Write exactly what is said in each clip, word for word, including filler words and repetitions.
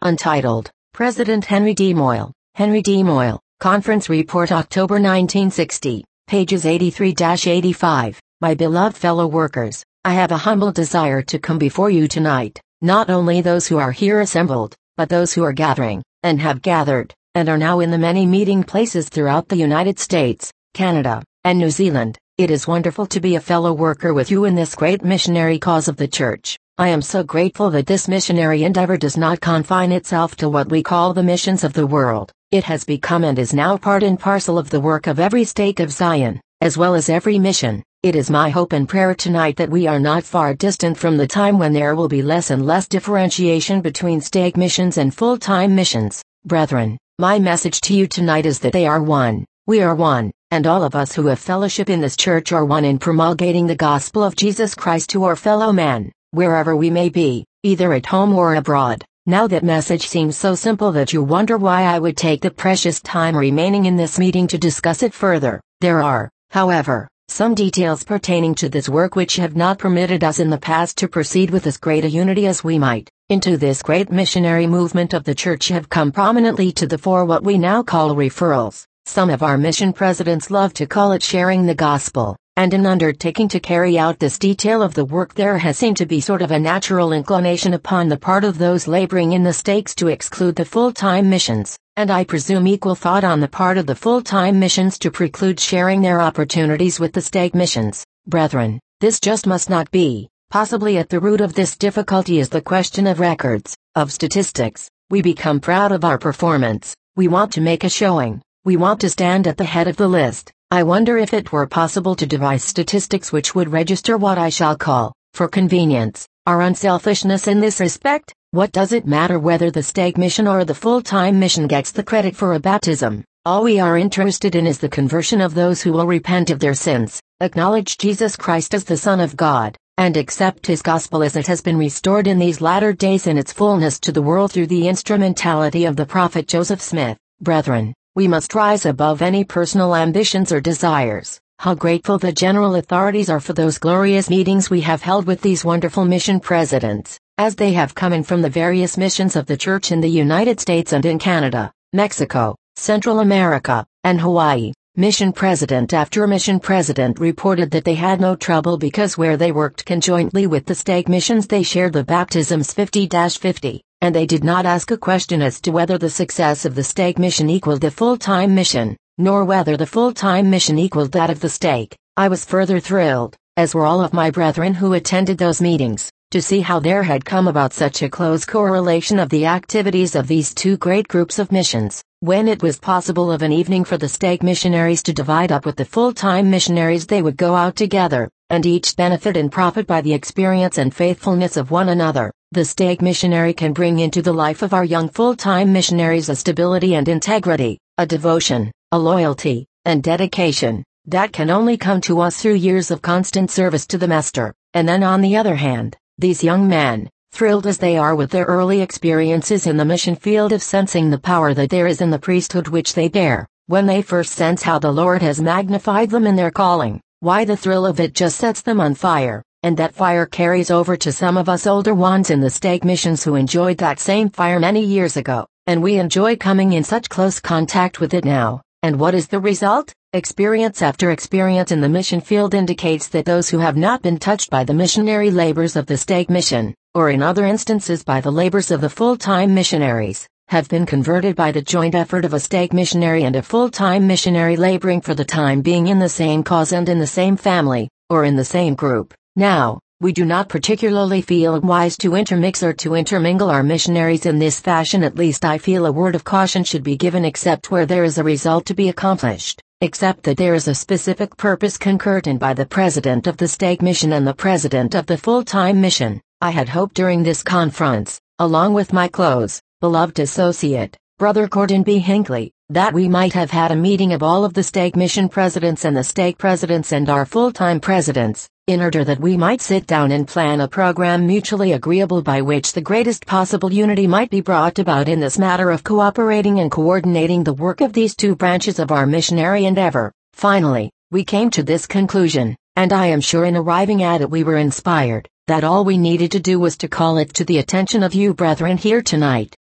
Untitled, President Henry D. Moyle, Henry D. Moyle, Conference Report October nineteen sixty, pages eighty-three to eighty-five. My beloved fellow workers, I have a humble desire to come before you tonight, not only those who are here assembled, but those who are gathering, and have gathered, and are now in the many meeting places throughout the United States, Canada, and New Zealand. It is wonderful to be a fellow worker with you in this great missionary cause of the Church. I am so grateful that this missionary endeavor does not confine itself to what we call the missions of the world. It has become and is now part and parcel of the work of every stake of Zion, as well as every mission. It is my hope and prayer tonight that we are not far distant from the time when there will be less and less differentiation between stake missions and full-time missions. Brethren, my message to you tonight is that they are one, we are one, and all of us who have fellowship in this church are one in promulgating the gospel of Jesus Christ to our fellow men, wherever we may be, either at home or abroad. Now that message seems so simple that you wonder why I would take the precious time remaining in this meeting to discuss it further. There are, however, some details pertaining to this work which have not permitted us in the past to proceed with as great a unity as we might. Into this great missionary movement of the Church have come prominently to the fore what we now call referrals. Some of our mission presidents love to call it sharing the gospel, and in undertaking to carry out this detail of the work there has seemed to be sort of a natural inclination upon the part of those laboring in the stakes to exclude the full-time missions, and I presume equal thought on the part of the full-time missions to preclude sharing their opportunities with the stake missions. Brethren, this just must not be. Possibly at the root of this difficulty is the question of records, of statistics. We become proud of our performance, we want to make a showing, we want to stand at the head of the list. I wonder if it were possible to devise statistics which would register what I shall call, for convenience, our unselfishness in this respect. What does it matter whether the stake mission or the full-time mission gets the credit for a baptism? All we are interested in is the conversion of those who will repent of their sins, acknowledge Jesus Christ as the Son of God, and accept His gospel as it has been restored in these latter days in its fullness to the world through the instrumentality of the prophet Joseph Smith. Brethren, we must rise above any personal ambitions or desires. How grateful the general authorities are for those glorious meetings we have held with these wonderful mission presidents, as they have come in from the various missions of the Church in the United States and in Canada, Mexico, Central America, and Hawaii. Mission president after mission president reported that they had no trouble because where they worked conjointly with the stake missions they shared the baptisms fifty to fifty, and they did not ask a question as to whether the success of the stake mission equaled the full-time mission, nor whether the full-time mission equaled that of the stake. I was further thrilled, as were all of my brethren who attended those meetings, to see how there had come about such a close correlation of the activities of these two great groups of missions. When it was possible of an evening for the stake missionaries to divide up with the full-time missionaries, they would go out together, and each benefit and profit by the experience and faithfulness of one another. The stake missionary can bring into the life of our young full-time missionaries a stability and integrity, a devotion, a loyalty, and dedication, that can only come to us through years of constant service to the Master. And then on the other hand, these young men, thrilled as they are with their early experiences in the mission field of sensing the power that there is in the priesthood which they bear, when they first sense how the Lord has magnified them in their calling, why the thrill of it just sets them on fire, and that fire carries over to some of us older ones in the stake missions who enjoyed that same fire many years ago, and we enjoy coming in such close contact with it now. And what is the result? Experience after experience in the mission field indicates that those who have not been touched by the missionary labors of the stake mission, or in other instances by the labors of the full-time missionaries, have been converted by the joint effort of a stake missionary and a full-time missionary laboring for the time being in the same cause and in the same family, or in the same group. Now, we do not particularly feel it wise to intermix or to intermingle our missionaries in this fashion. At least I feel a word of caution should be given except where there is a result to be accomplished, except that there is a specific purpose concurred in by the president of the stake mission and the president of the full-time mission. I had hoped during this conference, along with my close, beloved associate, Brother Gordon B. Hinckley, that we might have had a meeting of all of the stake mission presidents and the stake presidents and our full-time presidents, in order that we might sit down and plan a program mutually agreeable by which the greatest possible unity might be brought about in this matter of cooperating and coordinating the work of these two branches of our missionary endeavor. Finally, we came to this conclusion, and I am sure in arriving at it we were inspired, that all we needed to do was to call it to the attention of you brethren here tonight,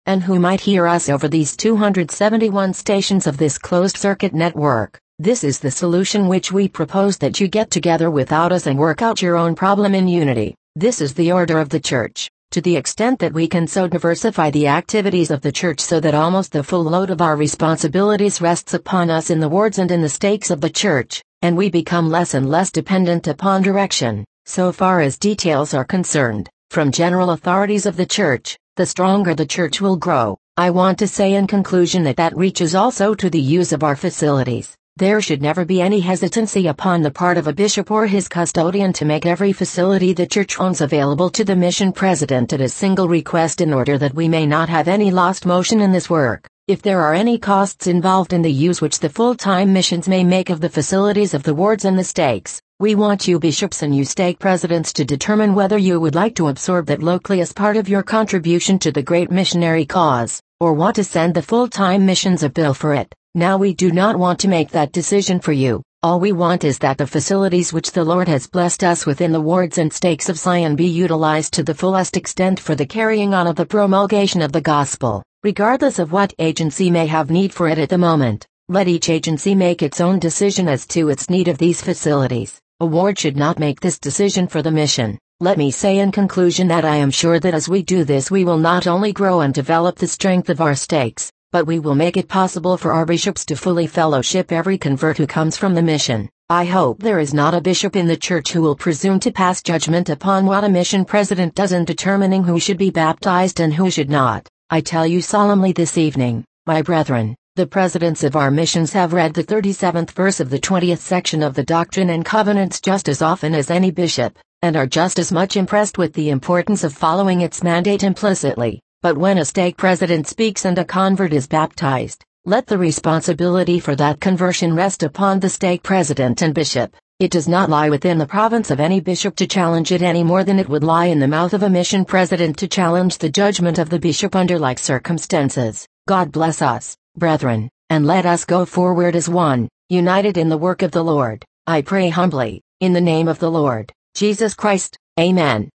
and who might hear us over these two hundred seventy-one stations of this closed-circuit network. This is the solution which we propose, that you get together without us and work out your own problem in unity. This is the order of the Church. To the extent that we can so diversify the activities of the Church so that almost the full load of our responsibilities rests upon us in the wards and in the stakes of the Church, and we become less and less dependent upon direction, so far as details are concerned, from general authorities of the Church, the stronger the Church will grow. I want to say in conclusion that that reaches also to the use of our facilities. There should never be any hesitancy upon the part of a bishop or his custodian to make every facility the Church owns available to the mission president at a single request, in order that we may not have any lost motion in this work. If there are any costs involved in the use which the full-time missions may make of the facilities of the wards and the stakes, we want you bishops and you stake presidents to determine whether you would like to absorb that locally as part of your contribution to the great missionary cause, or want to send the full-time missions a bill for it. Now we do not want to make that decision for you. All we want is that the facilities which the Lord has blessed us with in the wards and stakes of Zion be utilized to the fullest extent for the carrying on of the promulgation of the gospel, regardless of what agency may have need for it at the moment. Let each agency make its own decision as to its need of these facilities. A ward should not make this decision for the mission. Let me say in conclusion that I am sure that as we do this we will not only grow and develop the strength of our stakes, but we will make it possible for our bishops to fully fellowship every convert who comes from the mission. I hope there is not a bishop in the Church who will presume to pass judgment upon what a mission president does in determining who should be baptized and who should not. I tell you solemnly this evening, my brethren, the presidents of our missions have read the thirty-seventh verse of the twentieth section of the Doctrine and Covenants just as often as any bishop, and are just as much impressed with the importance of following its mandate implicitly. But when a stake president speaks and a convert is baptized, let the responsibility for that conversion rest upon the stake president and bishop. It does not lie within the province of any bishop to challenge it any more than it would lie in the mouth of a mission president to challenge the judgment of the bishop under like circumstances. God bless us, brethren, and let us go forward as one, united in the work of the Lord. I pray humbly, in the name of the Lord Jesus Christ. Amen.